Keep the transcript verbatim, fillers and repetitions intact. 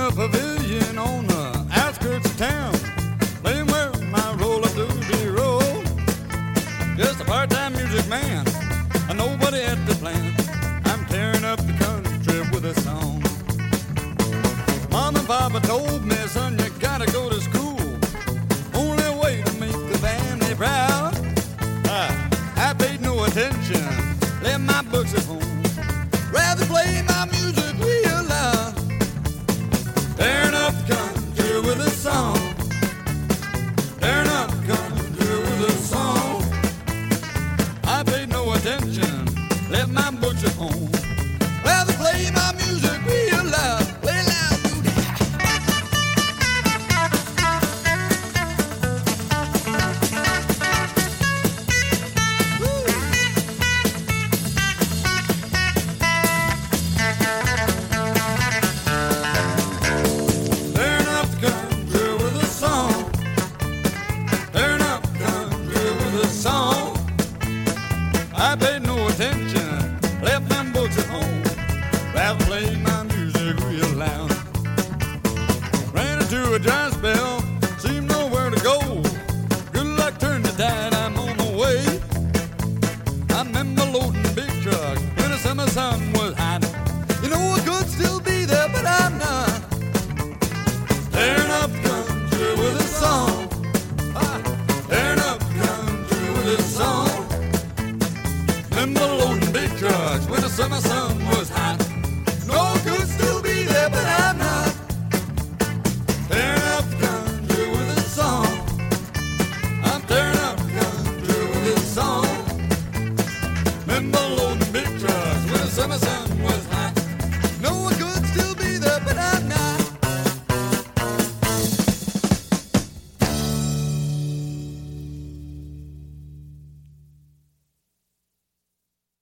a pavilion on the outskirts of town, playing where my roll-up doobie roll. Just a part-time music man, and nobody at the plant. I'm tearing up the country with a song. Mom and Papa told me, son, you gotta go to school. Only way to make the family proud. I, I paid no attention, left my books at home, rather play my music real loud. Tearing up the country with a song. Tearing up the country with a song. I paid no attention, left my books at home, rather play my music real loud. Play loud, booty. Tearing up the country with a song. Tearing up the country with a song. I paid no attention, left them books at home, rather play my music real loud. Ran into a dry spell, seemed nowhere to go. Good luck turned the tide, I'm on the way. I remember loading big truck when the summer sun was hot. You know I could still be there, but I'm not. Tearing up the country with a song. Ah, tearing up the country with a song. Remember loading big trucks when the summer sun was hot. No, I could still be there, but I'm not. Tearing up the country with a song. I'm tearing up the country with a song. Remember loading big trucks when the summer sun was